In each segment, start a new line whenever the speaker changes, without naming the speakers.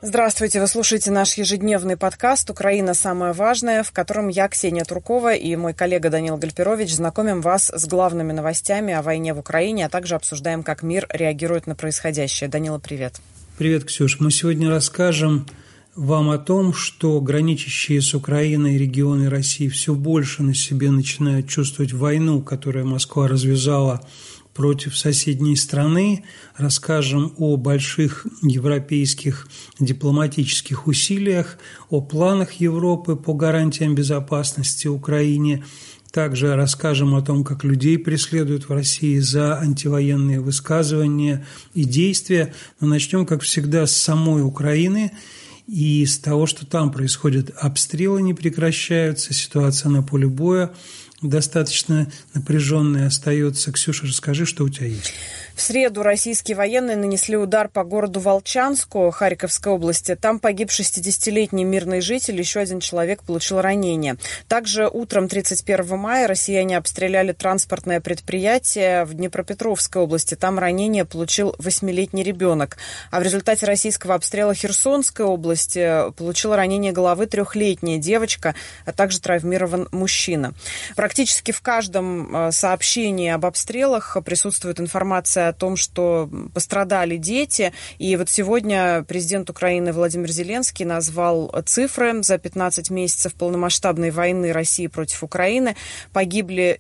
Здравствуйте, вы слушаете наш ежедневный подкаст «Украина. Самое важное», в котором я, Ксения Туркова, и мой коллега Данил Гальперович знакомим вас с главными новостями о войне в Украине, а также обсуждаем, как мир реагирует на происходящее. Данила, привет.
Привет, Ксюш. Мы сегодня расскажем вам о том, что граничащие с Украиной регионы России все больше на себе начинают чувствовать войну, которую Москва развязала против соседней страны. Расскажем о больших европейских дипломатических усилиях, о планах Европы по гарантиям безопасности Украине. Также расскажем о том, как людей преследуют в России за антивоенные высказывания и действия. Но начнем, как всегда, с самой Украины и с того, что там происходят. Обстрелы не прекращаются, ситуация на поле боя достаточно напряженная остается. Ксюша, расскажи, что у тебя есть.
В среду российские военные нанесли удар по городу Волчанску Харьковской области. Там погиб 60-летний мирный житель, еще один человек получил ранение. Также утром 31 мая россияне обстреляли транспортное предприятие в Днепропетровской области. Там ранение получил 8-летний ребенок. А в результате российского обстрела Херсонской области получила ранение головы 3-летняя девочка, а также травмирован мужчина. Практически в каждом сообщении об обстрелах присутствует информация о том, что пострадали дети. И вот сегодня президент Украины Владимир Зеленский назвал цифры. За 15 месяцев полномасштабной войны России против Украины погибли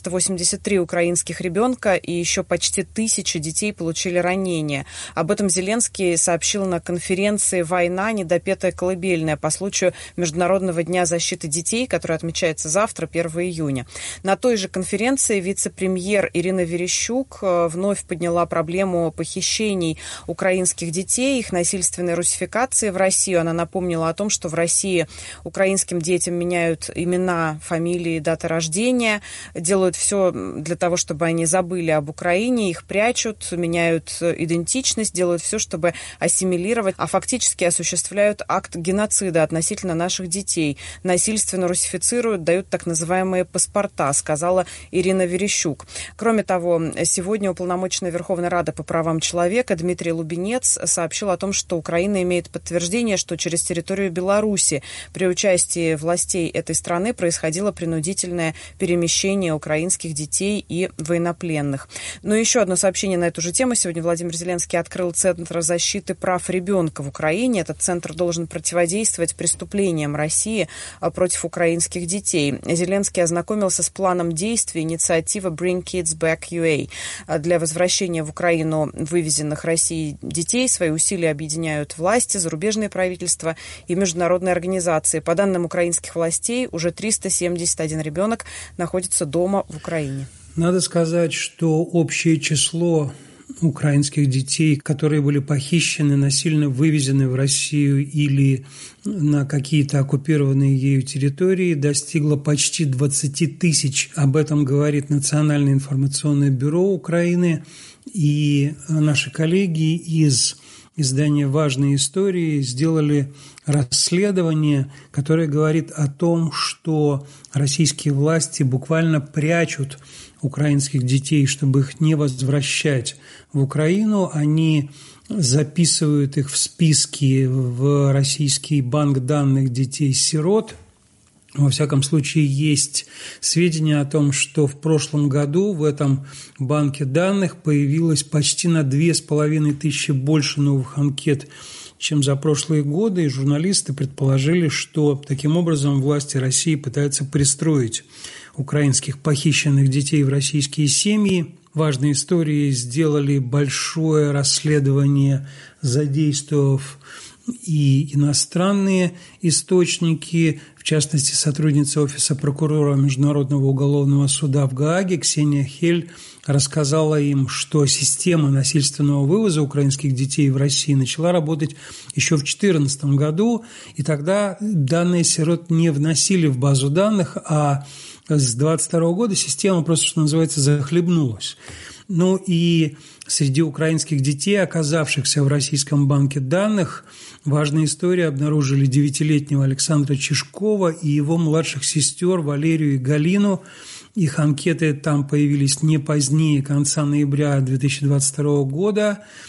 483 украинских ребенка, и еще почти 1000 детей получили ранения. Об этом Зеленский сообщил на конференции «Война. Недопетая колыбельная» по случаю Международного дня защиты детей, который отмечается завтра, 1 июня. На той же конференции вице-премьер Ирина Верещук вновь подняла проблему похищений украинских детей, их насильственной русификации в Россию. Она напомнила о том, что в России украинским детям меняют имена, фамилии, даты рождения, делают все для того, чтобы они забыли об Украине, их прячут, меняют идентичность, делают все, чтобы ассимилировать, а фактически осуществляют акт геноцида относительно наших детей, насильственно русифицируют, дают так называемые паспорта, сказала Ирина Верещук. Кроме того, сегодня уполномоченный Верховной Рады по правам человека Дмитрий Лубенец сообщил о том, что Украина имеет подтверждение, что через территорию Беларуси при участии властей этой страны происходило принудительное перемещение украинских детей и военнопленных. Но еще одно сообщение на эту же тему. Сегодня Владимир Зеленский открыл Центр защиты прав ребенка в Украине. Этот центр должен противодействовать преступлениям России против украинских детей. Зеленский ознакомился с планом действий инициативы Bring Kids Back UA. Для возвращения в Украину вывезенных Россией детей свои усилия объединяют власти, зарубежные правительства и международные организации. По данным украинских властей, уже 371 ребенок находится дома в Украине.
Надо сказать, что общее число украинских детей, которые были похищены, насильно вывезены в Россию или на какие-то оккупированные ею территории, достигло почти 20 тысяч. Об этом говорит Национальное информационное бюро Украины. И наши коллеги из издания «Важные истории» сделали расследование, которое говорит о том, что российские власти буквально прячут украинских детей, чтобы их не возвращать в Украину. Они записывают их в списки в российский банк данных детей-сирот. Во всяком случае, есть сведения о том, что в прошлом году в этом банке данных появилось почти на 2500 больше новых анкет, чем за прошлые годы, и журналисты предположили, что таким образом власти России пытаются пристроить украинских похищенных детей в российские семьи. Важные истории сделали большое расследование, задействовав и иностранные источники, в частности, сотрудница Офиса прокурора Международного уголовного суда в Гааге Ксения Хель рассказала им, что система насильственного вывоза украинских детей в России начала работать еще в 2014 году, и тогда данные сирот не вносили в базу данных, а с 2022 года система просто, что называется, захлебнулась. Ну и среди украинских детей, оказавшихся в российском банке данных, важные истории обнаружили 9-летнего Александра Чешкова и его младших сестер Валерию и Галину. Их анкеты там появились не позднее конца ноября 2022 года.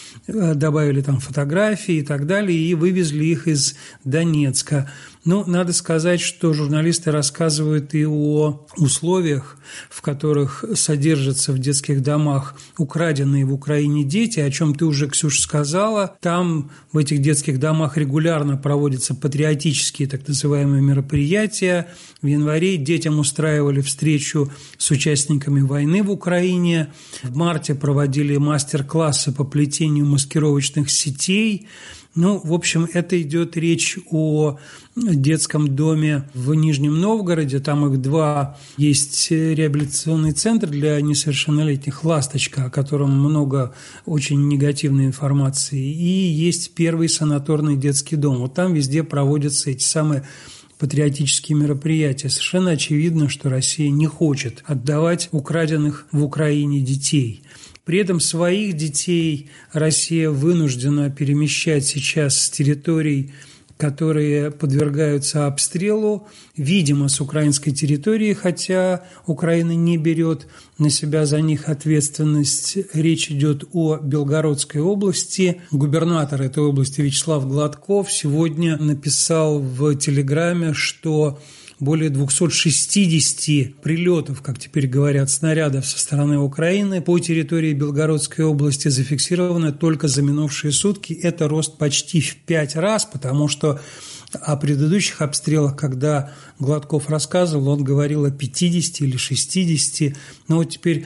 добавили там фотографии и так далее, и вывезли их из Донецка. Но надо сказать, что журналисты рассказывают и о условиях, в которых содержатся в детских домах украденные в Украине дети, о чем ты уже, Ксюша, сказала. Там в этих детских домах регулярно проводятся патриотические так называемые мероприятия. В январе детям устраивали встречу с участниками войны в Украине. В марте проводили мастер-классы по плетению маскировочных сетей. В общем, это идет речь о детском доме в Нижнем Новгороде. Там их два. Есть реабилитационный центр для несовершеннолетних «Ласточка», о котором много очень негативной информации. И есть первый санаторный детский дом. Вот там везде проводятся эти самые патриотические мероприятия. Совершенно очевидно, что Россия не хочет отдавать украденных в Украине детей. При этом своих детей Россия вынуждена перемещать сейчас с территорий, которые подвергаются обстрелу, видимо, с украинской территории, хотя Украина не берет на себя за них ответственность. Речь идет о Белгородской области. Губернатор этой области Вячеслав Гладков сегодня написал в Телеграме, что более 260 прилетов, как теперь говорят, снарядов со стороны Украины по территории Белгородской области зафиксировано только за минувшие сутки. Это рост почти в 5 раз, потому что о предыдущих обстрелах, когда Гладков рассказывал, он говорил о 50 или 60, но вот теперь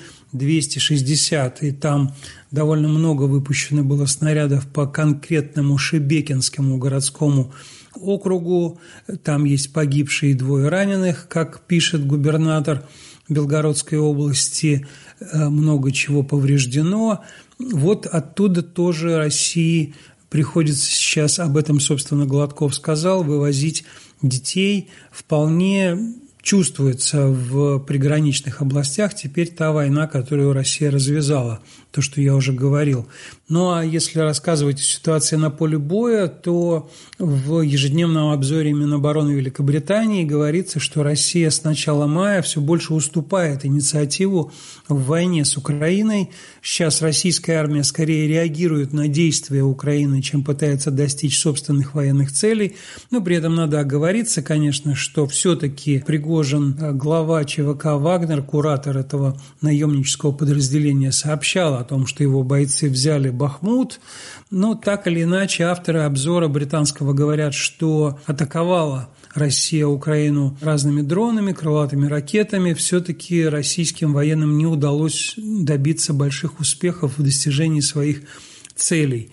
260, и там довольно много выпущено было снарядов по конкретному Шебекинскому городскому округу. Там есть погибшие и 2 раненых, как пишет губернатор Белгородской области, много чего повреждено. Вот оттуда тоже России приходится сейчас, об этом, собственно, Гладков сказал, вывозить детей. Вполне чувствуется в приграничных областях теперь та война, которую Россия развязала, то, что я уже говорил. Ну, а если рассказывать о ситуации на поле боя, то в ежедневном обзоре Минобороны Великобритании говорится, что Россия с начала мая все больше уступает инициативу в войне с Украиной. Сейчас российская армия скорее реагирует на действия Украины, чем пытается достичь собственных военных целей. Но при этом надо оговориться, конечно, что все-таки Пригожин, глава ЧВК «Вагнер», куратор этого наемнического подразделения, сообщал о том, что его бойцы взяли Бахмут. Но так или иначе авторы обзора британского говорят, что атаковала Россия Украину разными дронами, крылатыми ракетами. Все-таки российским военным не удалось добиться больших успехов в достижении своих целей.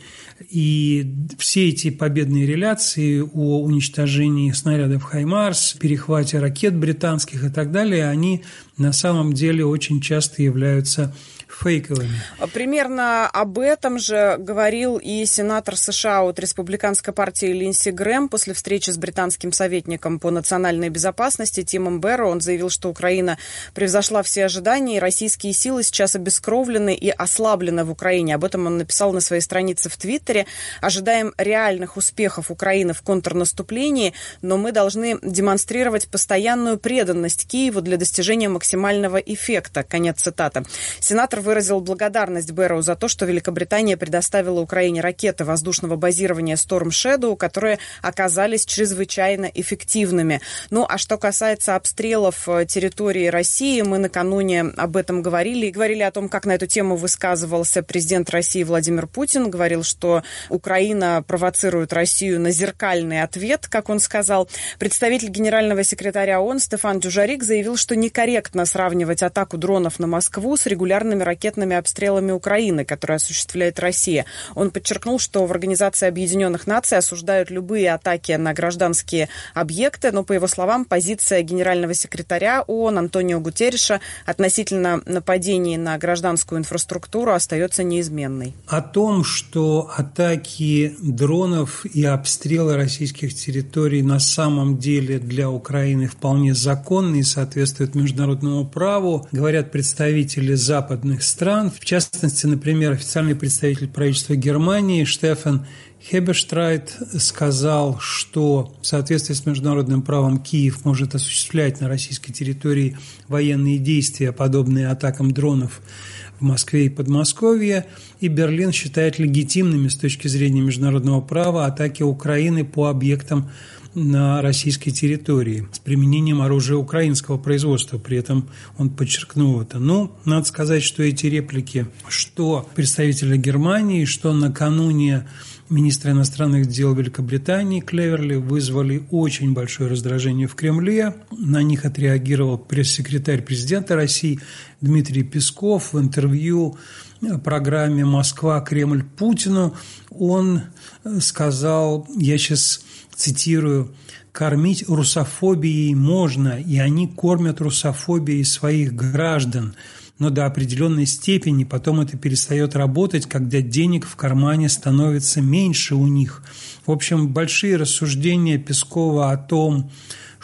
И все эти победные реляции о уничтожении снарядов «Хаймарс», перехвате ракет британских и так далее, они на самом деле очень часто являются фейковыми.
Примерно об этом же говорил и сенатор США от республиканской партии Линдси Грэм после встречи с британским советником по национальной безопасности Тимом Берро. Он заявил, что Украина превзошла все ожидания, и российские силы сейчас обескровлены и ослаблены в Украине. Об этом он написал на своей странице в Твиттере. Ожидаем реальных успехов Украины в контрнаступлении, но мы должны демонстрировать постоянную преданность Киеву для достижения максимального эффекта. Конец цитаты. Сенатор выразил благодарность Берроу за то, что Великобритания предоставила Украине ракеты воздушного базирования Storm Shadow, которые оказались чрезвычайно эффективными. Ну, а что касается обстрелов территории России, мы накануне об этом говорили. И говорили о том, как на эту тему высказывался президент России Владимир Путин. Говорил, что Украина провоцирует Россию на зеркальный ответ, как он сказал. Представитель генерального секретаря ООН Стефан Дюжарик заявил, что некорректно сравнивать атаку дронов на Москву с регулярными ракетными обстрелами Украины, которые осуществляет Россия. Он подчеркнул, что в Организации Объединенных Наций осуждают любые атаки на гражданские объекты, но, по его словам, позиция генерального секретаря ООН Антонио Гутерриша относительно нападений на гражданскую инфраструктуру остается неизменной.
О том, что атаки дронов и обстрелы российских территорий на самом деле для Украины вполне законны и соответствуют международному праву, говорят представители западных западных стран. В частности, например, официальный представитель правительства Германии Штефан Хеберштрайт сказал, что в соответствии с международным правом Киев может осуществлять на российской территории военные действия, подобные атакам дронов в Москве и Подмосковье, и Берлин считает легитимными с точки зрения международного права атаки Украины по объектам на российской территории с применением оружия украинского производства. При этом он подчеркнул это. Надо сказать, что эти реплики, что представителя Германии, что накануне министра иностранных дел Великобритании Клеверли вызвали очень большое раздражение в Кремле. На них отреагировал пресс-секретарь президента России Дмитрий Песков в интервью программе «Москва. Кремль. Путину». Он сказал, я сейчас цитирую: «Кормить русофобией можно, и они кормят русофобией своих граждан. Но до определенной степени потом это перестает работать, когда денег в кармане становится меньше у них». В общем, большие рассуждения Пескова о том,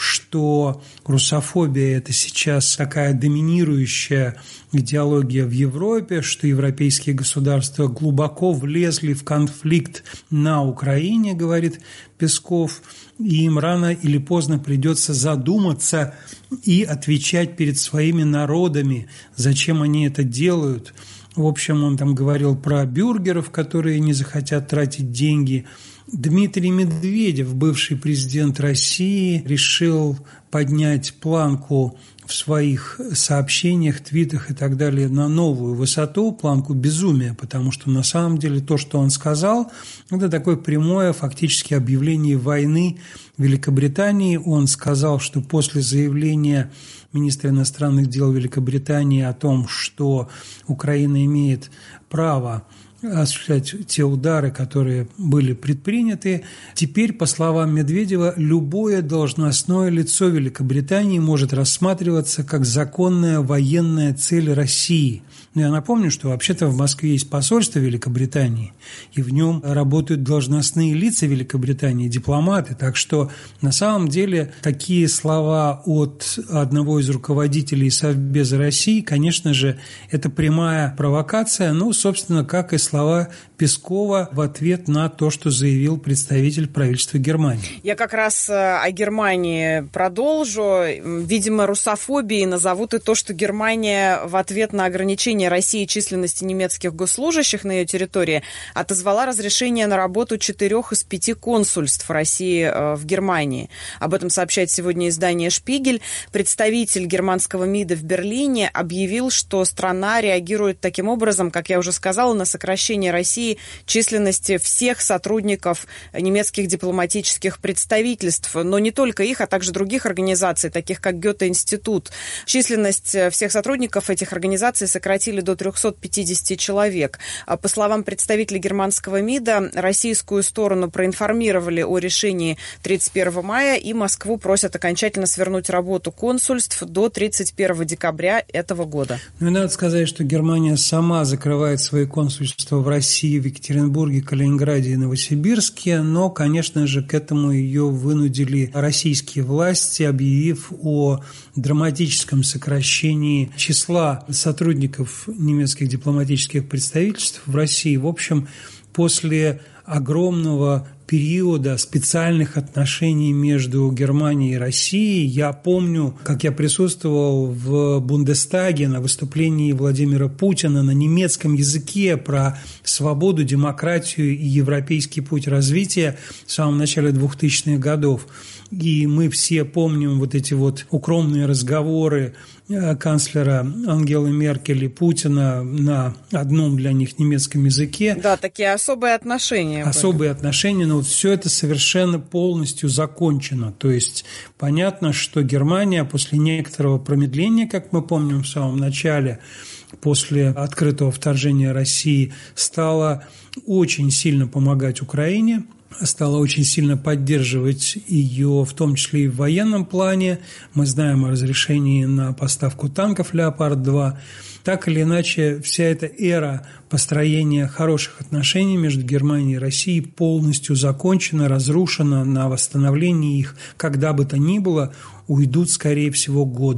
что русофобия – это сейчас такая доминирующая идеология в Европе, что европейские государства глубоко влезли в конфликт на Украине, говорит Песков, и им рано или поздно придется задуматься и отвечать перед своими народами, зачем они это делают. В общем, он там говорил про бюргеров, которые не захотят тратить деньги. Дмитрий Медведев, бывший президент России, решил поднять планку в своих сообщениях, твитах и так далее на новую высоту, планку безумия, потому что на самом деле то, что он сказал, это такое прямое фактически объявление войны Великобритании. Он сказал, что после заявления министра иностранных дел Великобритании о том, что Украина имеет право осуществлять те удары, которые были предприняты. Теперь, по словам Медведева, любое должностное лицо Великобритании может рассматриваться как законная военная цель России. Но я напомню, что вообще-то в Москве есть посольство Великобритании, и в нем работают должностные лица Великобритании, дипломаты. Так что на самом деле такие слова от одного из руководителей Совбеза России, конечно же, это прямая провокация, собственно, как и слова Пескова в ответ на то, что заявил представитель правительства Германии.
Я как раз о Германии продолжу. Видимо, русофобией назовут и то, что Германия в ответ на ограничение России численности немецких госслужащих на ее территории отозвала разрешение на работу 4 из 5 консульств России в Германии. Об этом сообщает сегодня издание «Шпигель». Представитель германского МИДа в Берлине объявил, что страна реагирует таким образом, как я уже сказала, на сокращение России численности всех сотрудников немецких дипломатических представительств, но не только их, а также других организаций, таких как Гёте-институт. Численность всех сотрудников этих организаций сократили до 350 человек. По словам представителей германского МИДа, российскую сторону проинформировали о решении 31 мая, и Москву просят окончательно свернуть работу консульств до 31 декабря этого года.
Надо сказать, что Германия сама закрывает свои консульства в России, в Екатеринбурге, Калининграде и Новосибирске, но, конечно же, к этому ее вынудили российские власти, объявив о драматическом сокращении числа сотрудников немецких дипломатических представительств в России. В общем, после огромного периода специальных отношений между Германией и Россией. Я помню, как я присутствовал в Бундестаге на выступлении Владимира Путина на немецком языке про свободу, демократию и европейский путь развития в самом начале 2000-х годов. И мы все помним вот эти вот укромные разговоры канцлера Ангелы Меркель и Путина на одном для них немецком языке.
Да, такие особые отношения.
Особые отношения, но вот все это совершенно полностью закончено. То есть понятно, что Германия после некоторого промедления, как мы помним в самом начале, после открытого вторжения России, стала очень сильно помогать Украине, стала очень сильно поддерживать ее, в том числе и в военном плане. Мы знаем о разрешении на поставку танков «Леопард-2». Так или иначе, вся эта эра построения хороших отношений между Германией и Россией полностью закончена, разрушена. На восстановление их, когда бы то ни было, уйдут, скорее всего, годы.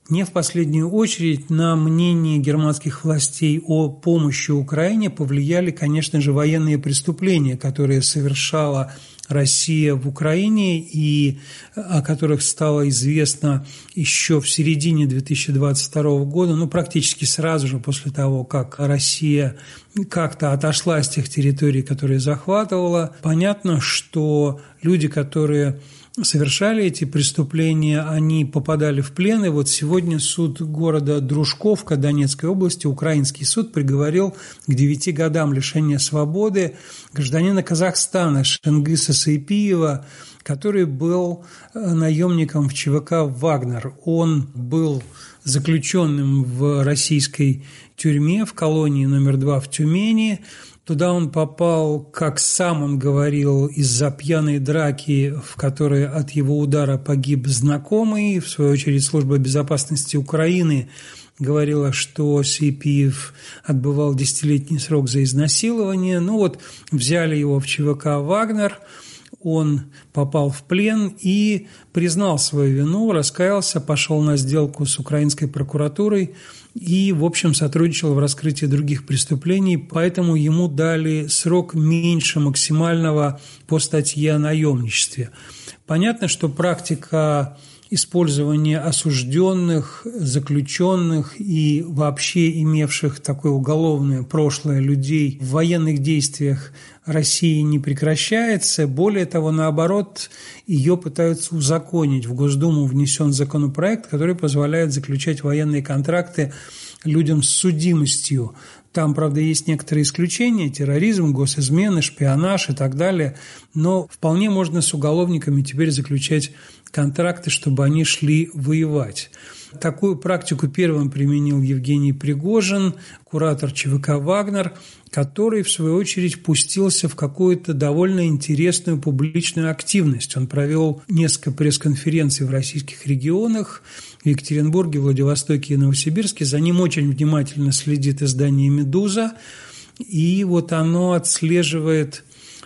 Не в последнюю очередь на мнение германских властей о помощи Украине повлияли, конечно же, военные преступления, которые совершала Россия в Украине и о которых стало известно еще в середине 2022 года, практически сразу же после того, как Россия как-то отошла с тех территорий, которые захватывала. Понятно, что люди, которые совершали эти преступления, они попадали в плен. И вот сегодня суд города Дружковка Донецкой области, украинский суд, приговорил к 9 годам лишения свободы гражданина Казахстана Шенгиса Сайпиева, который был наемником в ЧВК «Вагнер». Он был заключенным в российской тюрьме в колонии номер 2 в Тюмени. Туда он попал, как сам он говорил, из-за пьяной драки, в которой от его удара погиб знакомый. В свою очередь, Служба безопасности Украины говорила, что Сайпиев отбывал 10-летний срок за изнасилование. Взяли его в ЧВК «Вагнер», он попал в плен и признал свою вину, раскаялся, пошел на сделку с украинской прокуратурой и, в общем, сотрудничал в раскрытии других преступлений, поэтому ему дали срок меньше максимального по статье о наемничестве. Понятно, что практика использования осужденных, заключенных и вообще имевших такое уголовное прошлое людей в военных действиях России не прекращается. Более того, наоборот, ее пытаются узаконить. В Госдуму внесен законопроект, который позволяет заключать военные контракты людям с судимостью. Там, правда, есть некоторые исключения – терроризм, госизмены, шпионаж и так далее. Но вполне можно с уголовниками теперь заключать контракты, чтобы они шли воевать. Такую практику первым применил Евгений Пригожин, куратор ЧВК «Вагнер», который, в свою очередь, пустился в какую-то довольно интересную публичную активность. Он провел несколько пресс-конференций в российских регионах, в Екатеринбурге, Владивостоке и Новосибирске. За ним очень внимательно следит издание «Медуза», и оно отслеживает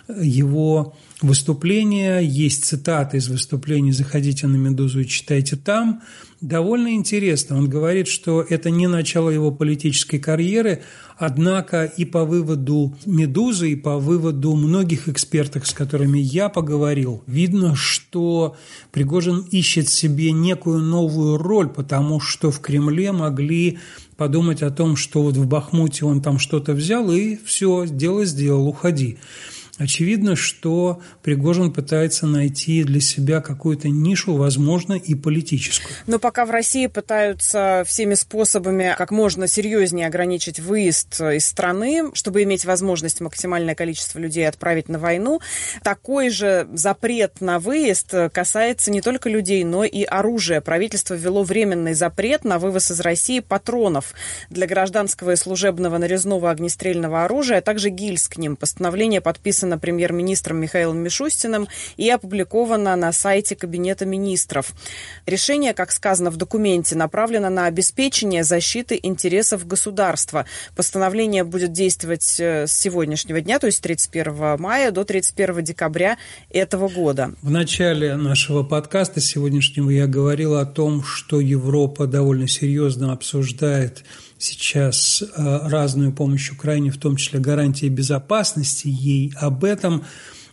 его выступления. Есть цитаты из выступлений, заходите на «Медузу» и читайте там. Довольно интересно. Он говорит, что это не начало его политической карьеры, однако и по выводу «Медузы», и по выводу многих экспертов, с которыми я поговорил, видно, что Пригожин ищет себе некую новую роль, потому что в Кремле могли подумать о том, что в Бахмуте он там что-то взял, и все, дело сделал, уходи. Очевидно, что Пригожин пытается найти для себя какую-то нишу, возможно, и политическую.
Но пока в России пытаются всеми способами как можно серьезнее ограничить выезд из страны, чтобы иметь возможность максимальное количество людей отправить на войну, такой же запрет на выезд касается не только людей, но и оружия. Правительство ввело временный запрет на вывоз из России патронов для гражданского и служебного нарезного огнестрельного оружия, а также гильз к ним. Постановление подписано премьер-министром Михаилом Мишустиным и опубликовано на сайте Кабинета министров. Решение, как сказано в документе, направлено на обеспечение защиты интересов государства. Постановление будет действовать с сегодняшнего дня, то есть 31 мая до 31 декабря этого года.
В начале нашего подкаста сегодняшнего я говорил о том, что Европа довольно серьезно обсуждает сейчас разную помощь Украине, в том числе гарантии безопасности ей. Об этом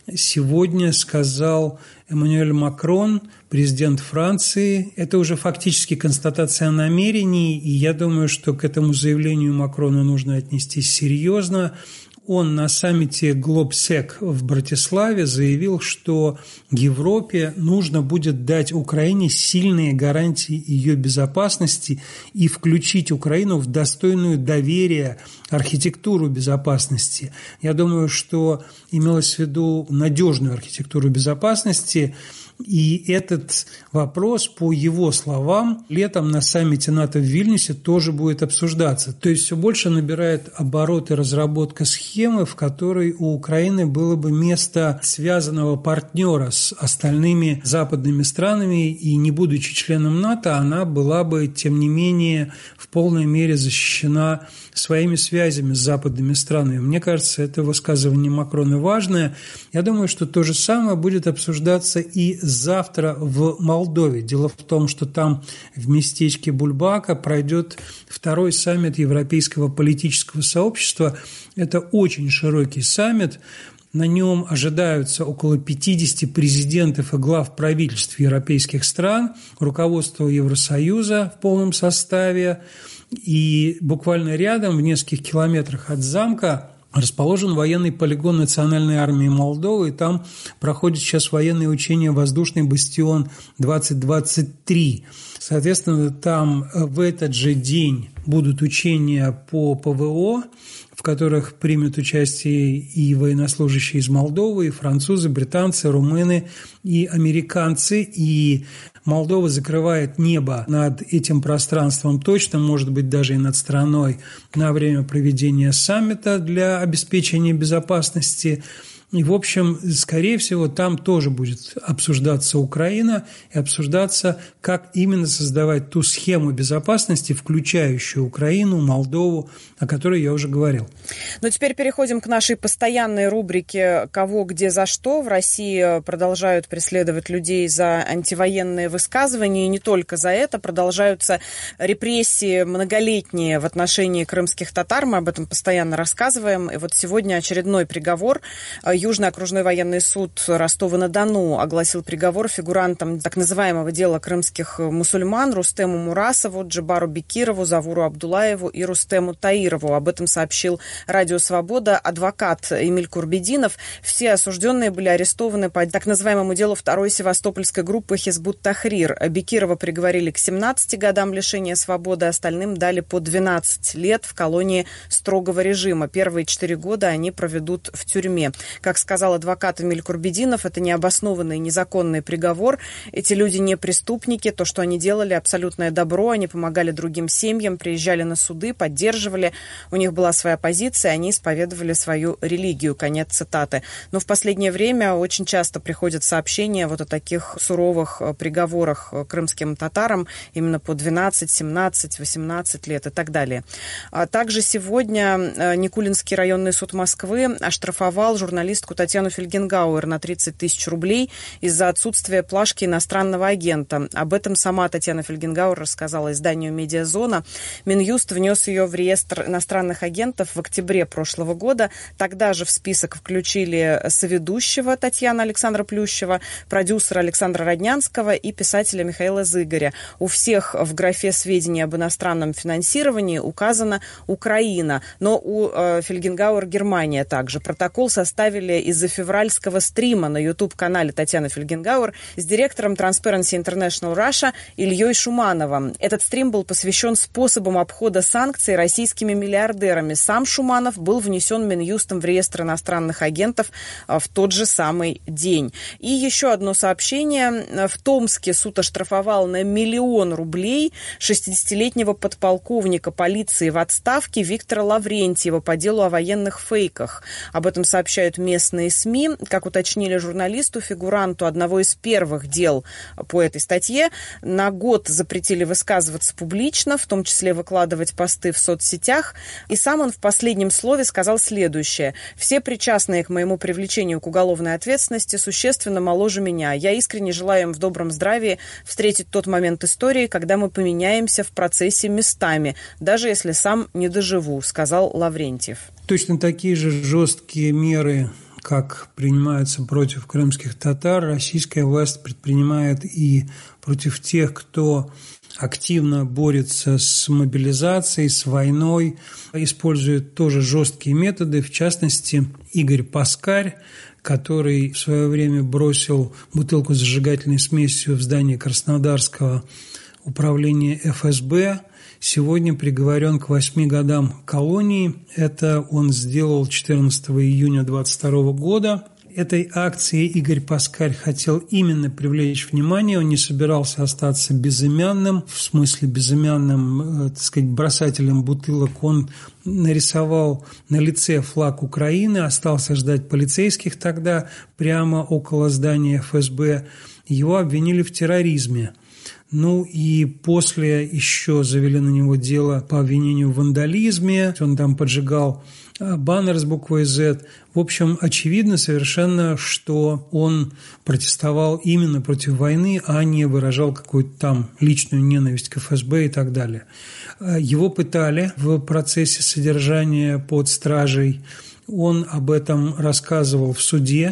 сегодня сказал Эммануэль Макрон, президент Франции. Это уже фактически констатация намерений, и я думаю, что к этому заявлению Макрона нужно отнестись серьезно. Он на саммите Глобсек в Братиславе заявил, что Европе нужно будет дать Украине сильные гарантии ее безопасности и включить Украину в достойную доверия архитектуру безопасности. Я думаю, что имелось в виду надежную архитектуру безопасности. И этот вопрос, по его словам, летом на саммите НАТО в Вильнюсе тоже будет обсуждаться. То есть все больше набирает обороты разработка схемы, в которой у Украины было бы место связанного партнера с остальными западными странами, и не будучи членом НАТО, она была бы, тем не менее, в полной мере защищена своими связями с западными странами. Мне кажется, это высказывание Макрона важное. Я думаю, что то же самое будет обсуждаться и завтра в Молдове. Дело в том, что там в местечке Бульбака пройдет второй саммит Европейского политического сообщества. Это очень широкий саммит. На нем ожидаются около 50 президентов и глав правительств европейских стран, руководство Евросоюза в полном составе. И буквально рядом, в нескольких километрах от замка, расположен военный полигон Национальной армии Молдовы, и там проходят сейчас военные учения «Воздушный бастион-2023». Соответственно, там в этот же день будут учения по ПВО, в которых примут участие и военнослужащие из Молдовы, и французы, британцы, румыны и американцы. И Молдова закрывает небо над этим пространством точно, может быть, даже и над страной на время проведения саммита для обеспечения безопасности. И, в общем, скорее всего, там тоже будет обсуждаться Украина и обсуждаться, как именно создавать ту схему безопасности, включающую Украину, Молдову, о которой я уже говорил.
Но теперь переходим к нашей постоянной рубрике «Кого, где, за что». В России продолжают преследовать людей за антивоенные высказывания, и не только за это. Продолжаются репрессии многолетние в отношении крымских татар. Мы об этом постоянно рассказываем. И вот сегодня очередной приговор. Южный окружной военный суд Ростова-на-Дону огласил приговор фигурантам так называемого дела крымских мусульман Рустему Мурасову, Джибару Бекирову, Завуру Абдулаеву и Рустему Таирову. Об этом сообщил Радио Свобода адвокат Эмиль Курбединов. Все осужденные были арестованы по так называемому делу второй севастопольской группы Хизбут Тахрир. Бекирова приговорили к 17 годам лишения свободы, остальным дали по 12 лет в колонии строгого режима. Первые 4 года они проведут в тюрьме. Как сказал адвокат Эмиль Курбединов, это необоснованный, незаконный приговор. Эти люди не преступники. То, что они делали, абсолютное добро. Они помогали другим семьям, приезжали на суды, поддерживали. У них была своя позиция, они исповедовали свою религию. Конец цитаты. Но в последнее время очень часто приходят сообщения вот о таких суровых приговорах крымским татарам именно по 12, 17, 18 лет и так далее. А также сегодня Никулинский районный суд Москвы оштрафовал журналистку Татьяну Фельгенгауэр на 30 тысяч рублей из-за отсутствия плашки иностранного агента. Об этом сама Татьяна Фельгенгауэр рассказала изданию «Медиазона». Минюст внес ее в реестр иностранных агентов в октябре прошлого года. Тогда же в список включили соведущего Татьяны Александра Плющева, продюсера Александра Роднянского и писателя Михаила Зыгоря. У всех в графе сведений об иностранном финансировании указана Украина, но у Фельгенгауэр Германия также. Протокол составили из-за февральского стрима на YouTube-канале Татьяны Фельгенгауэр с директором Transparency International Russia Ильей Шумановым. Этот стрим был посвящен способам обхода санкций российскими миллиардерами. Сам Шуманов был внесен Минюстом в реестр иностранных агентов в тот же самый день. И еще одно сообщение. В Томске суд оштрафовал на 1 миллион рублей 60-летнего подполковника полиции в отставке Виктора Лаврентьева по делу о военных фейках. Об этом сообщают местные СМИ. Как уточнили журналисту, фигуранту одного из первых дел по этой статье на год запретили высказываться публично, в том числе выкладывать посты в соцсетях. И сам он в последнем слове сказал следующее. «Все причастные к моему привлечению к уголовной ответственности существенно моложе меня. Я искренне желаю им в добром здравии встретить тот момент истории, когда мы поменяемся в процессе местами, даже если сам не доживу», сказал Лаврентьев.
Точно такие же жесткие меры, как принимаются против крымских татар, российская власть предпринимает и против тех, кто активно борется с мобилизацией, с войной, использует тоже жесткие методы. В частности, Игорь Паскарь, который в свое время бросил бутылку с зажигательной смесью в здание Краснодарского управления ФСБ, сегодня приговорен к 8 годам колонии. Это он сделал 14 июня 2022 года. Этой акцией Игорь Паскарь хотел именно привлечь внимание. Он не собирался остаться безымянным, в смысле безымянным, так сказать, бросателем бутылок. Он нарисовал на лице флаг Украины, остался ждать полицейских тогда прямо около здания ФСБ. Его обвинили в терроризме. Ну и после еще завели на него дело по обвинению в вандализме. Он там поджигал баннер с буквой «Z». В общем, очевидно совершенно, что он протестовал именно против войны, а не выражал какую-то там личную ненависть к ФСБ и так далее. Его пытали в процессе содержания под стражей. Он об этом рассказывал в суде.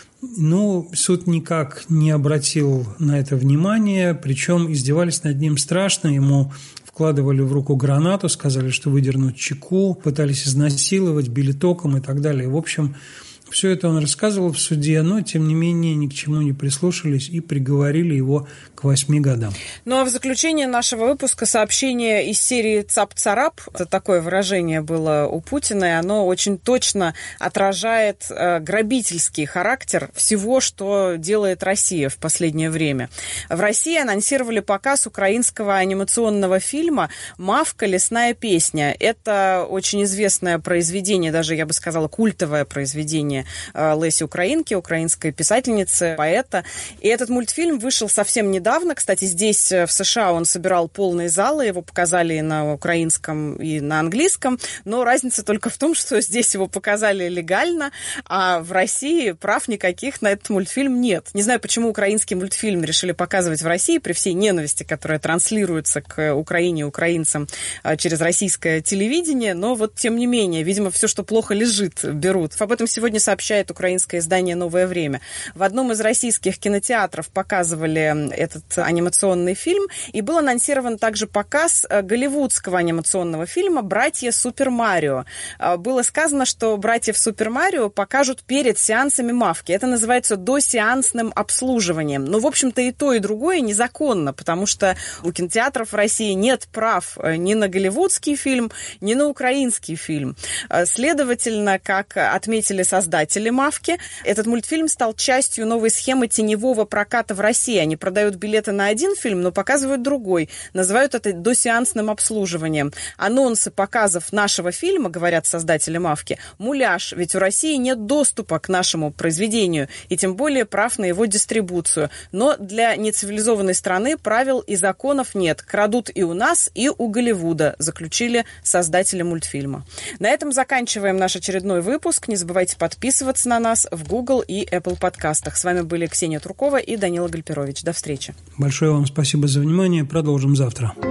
Но суд никак не обратил на это внимания, причем издевались над ним страшно, ему вкладывали в руку гранату, сказали, что выдернут чеку, пытались изнасиловать, били током и так далее. В общем, все это он рассказывал в суде, но, тем не менее, ни к чему не прислушались и приговорили его к 8 годам.
Ну а в заключение нашего выпуска сообщение из серии «Цап-царап». Это такое выражение было у Путина, и оно очень точно отражает грабительский характер всего, что делает Россия в последнее время. В России анонсировали показ украинского анимационного фильма «Мавка. Лесная песня». Это очень известное произведение, даже, я бы сказала, культовое произведение Леси Украинки, украинской писательницы, поэта. И этот мультфильм вышел совсем недавно. Кстати, здесь, в США, он собирал полные залы, его показали и на украинском, и на английском, но разница только в том, что здесь его показали легально, а в России прав никаких на этот мультфильм нет. Не знаю, почему украинский мультфильм решили показывать в России при всей ненависти, которая транслируется к Украине и украинцам через российское телевидение, но вот тем не менее, видимо, все, что плохо лежит, берут. Об этом сегодня сообщает украинское издание «Новое время». В одном из российских кинотеатров показывали этот анимационный фильм, и был анонсирован также показ голливудского анимационного фильма «Братья Супер Марио». Было сказано, что «Братьев Супер Марио» покажут перед сеансами «Мавки». Это называется досеансным обслуживанием. Но, в общем-то, и то, и другое незаконно, потому что у кинотеатров в России нет прав ни на голливудский фильм, ни на украинский фильм. Следовательно, как отметили создатели «Мавки», этот мультфильм стал частью новой схемы теневого проката в России. Они продают билеты на один фильм, но показывают другой. Называют это досеансным обслуживанием. Анонсы показов нашего фильма, говорят создатели «Мавки», муляж, ведь у России нет доступа к нашему произведению, и тем более прав на его дистрибуцию. Но для нецивилизованной страны правил и законов нет. Крадут и у нас, и у Голливуда, заключили создатели мультфильма. На этом заканчиваем наш очередной выпуск. Не забывайте подписываться на нас в Google и Apple подкастах. С вами были Ксения Туркова и Данила Гальперович. До встречи.
Большое вам спасибо за внимание. Продолжим завтра.